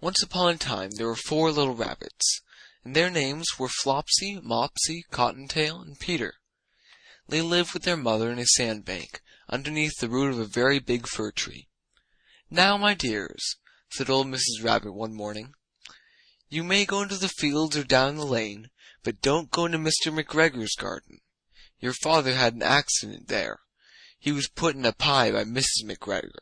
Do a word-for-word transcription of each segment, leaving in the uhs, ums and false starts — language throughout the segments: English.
Once upon a time there were four little rabbits, and their names were Flopsy, Mopsy, Cottontail, and Peter. They lived with their mother in a sandbank, underneath the root of a very big fir tree. "Now, my dears," said old Missus Rabbit one morning, "you may go into the fields or down the lane, but don't go into Mister McGregor's garden. Your father had an accident there. He was put in a pie by Missus McGregor.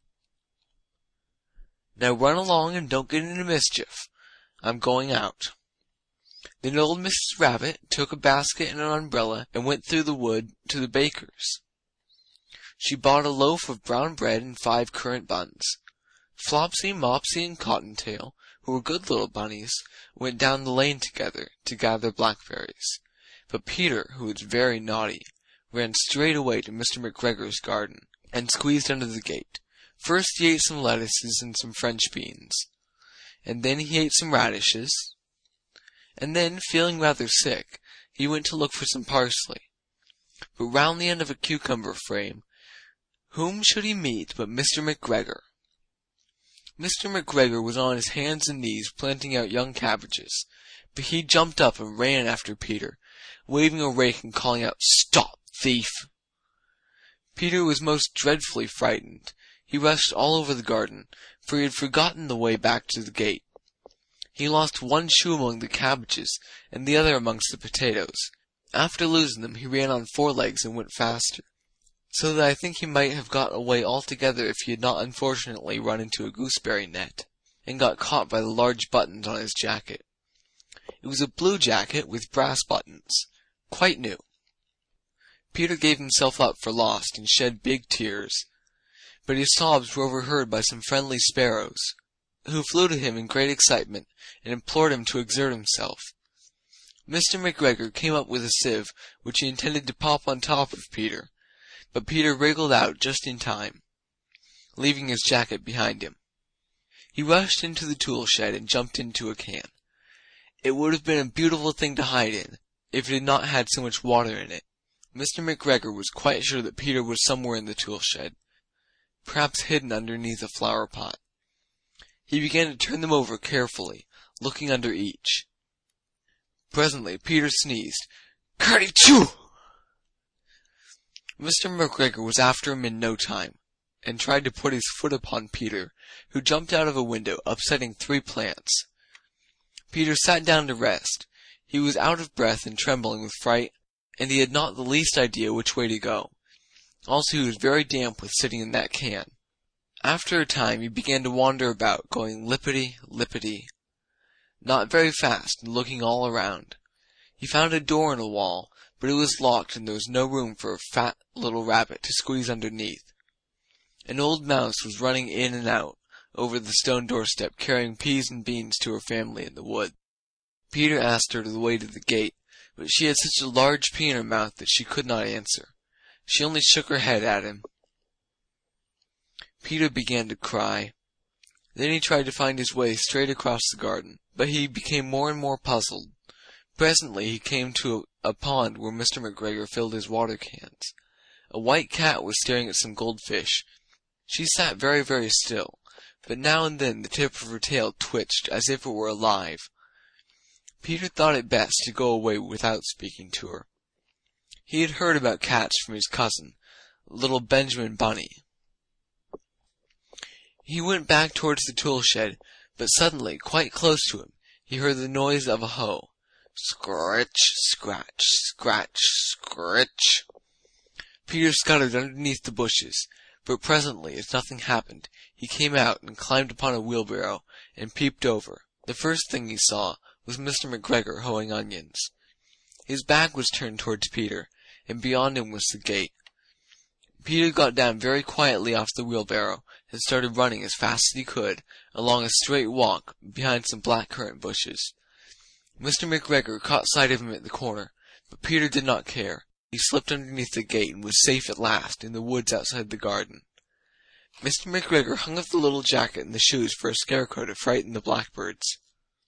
Now run along and don't get into mischief. I'm going out." Then old Missus Rabbit took a basket and an umbrella and went through the wood to the baker's. She bought a loaf of brown bread and five currant buns. Flopsy, Mopsy, and Cottontail, who were good little bunnies, went down the lane together to gather blackberries. But Peter, who was very naughty, ran straight away to Mister McGregor's garden and squeezed under the gate. First he ate some lettuces and some French beans, and then he ate some radishes, and then, feeling rather sick, he went to look for some parsley. But round the end of a cucumber frame, whom should he meet but Mister McGregor? Mister McGregor was on his hands and knees planting out young cabbages, but he jumped up and ran after Peter, waving a rake and calling out, "Stop, thief!" Peter was most dreadfully frightened. He rushed all over the garden, for he had forgotten the way back to the gate. He lost one shoe among the cabbages, and the other amongst the potatoes. After losing them, he ran on four legs and went faster, so that I think he might have got away altogether if he had not unfortunately run into a gooseberry net, and got caught by the large buttons on his jacket. It was a blue jacket with brass buttons, quite new. Peter gave himself up for lost and shed big tears, but his sobs were overheard by some friendly sparrows, who flew to him in great excitement and implored him to exert himself. Mister McGregor came up with a sieve, which he intended to pop on top of Peter, but Peter wriggled out just in time, leaving his jacket behind him. He rushed into the tool shed and jumped into a can. It would have been a beautiful thing to hide in, if it had not had so much water in it. Mister McGregor was quite sure that Peter was somewhere in the tool shed, perhaps hidden underneath a flower pot. He began to turn them over carefully, looking under each. Presently Peter sneezed, "Kerty-choo!" Mister McGregor was after him in no time, and tried to put his foot upon Peter, who jumped out of a window, upsetting three plants. Peter sat down to rest. He was out of breath and trembling with fright, and he had not the least idea which way to go. Also he was very damp with sitting in that can. After a time he began to wander about, going lippity, lippity, not very fast, and looking all around. He found a door in a wall, but it was locked and there was no room for a fat little rabbit to squeeze underneath. An old mouse was running in and out over the stone doorstep, carrying peas and beans to her family in the wood. Peter asked her the way to the gate, but she had such a large pea in her mouth that she could not answer. She only shook her head at him. Peter began to cry. Then he tried to find his way straight across the garden, but he became more and more puzzled. Presently he came to a, a pond where Mister McGregor filled his water cans. A white cat was staring at some goldfish. She sat very, very still, but now and then the tip of her tail twitched as if it were alive. Peter thought it best to go away without speaking to her. He had heard about cats from his cousin, little Benjamin Bunny. He went back towards the tool shed, but suddenly, quite close to him, he heard the noise of a hoe. Scratch, scratch, scratch, scratch. Peter scuttered underneath the bushes, but presently, as nothing happened, he came out and climbed upon a wheelbarrow and peeped over. The first thing he saw was Mister McGregor hoeing onions. His back was turned towards Peter, and beyond him was the gate. Peter got down very quietly off the wheelbarrow and started running as fast as he could along a straight walk behind some black currant bushes. Mister McGregor caught sight of him at the corner, but Peter did not care. He slipped underneath the gate and was safe at last in the woods outside the garden. Mister McGregor hung up the little jacket and the shoes for a scarecrow to frighten the blackbirds.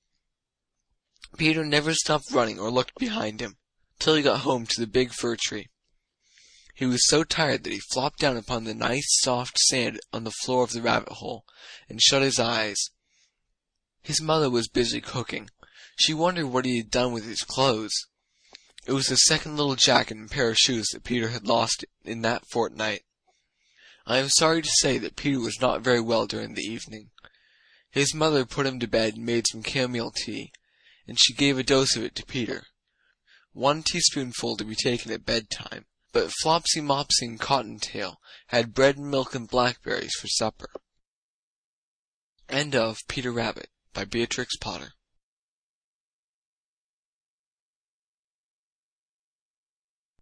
Peter never stopped running or looked behind him, till he got home to the big fir tree. He was so tired that he flopped down upon the nice soft sand on the floor of the rabbit hole, and shut his eyes. His mother was busy cooking. She wondered what he had done with his clothes. It was the second little jacket and pair of shoes that Peter had lost in that fortnight. I am sorry to say that Peter was not very well during the evening. His mother put him to bed and made some camomile tea, and she gave a dose of it to Peter. One teaspoonful to be taken at bedtime, but Flopsy, Mopsy, and Cottontail had bread and milk and blackberries for supper. End of Peter Rabbit by Beatrix Potter.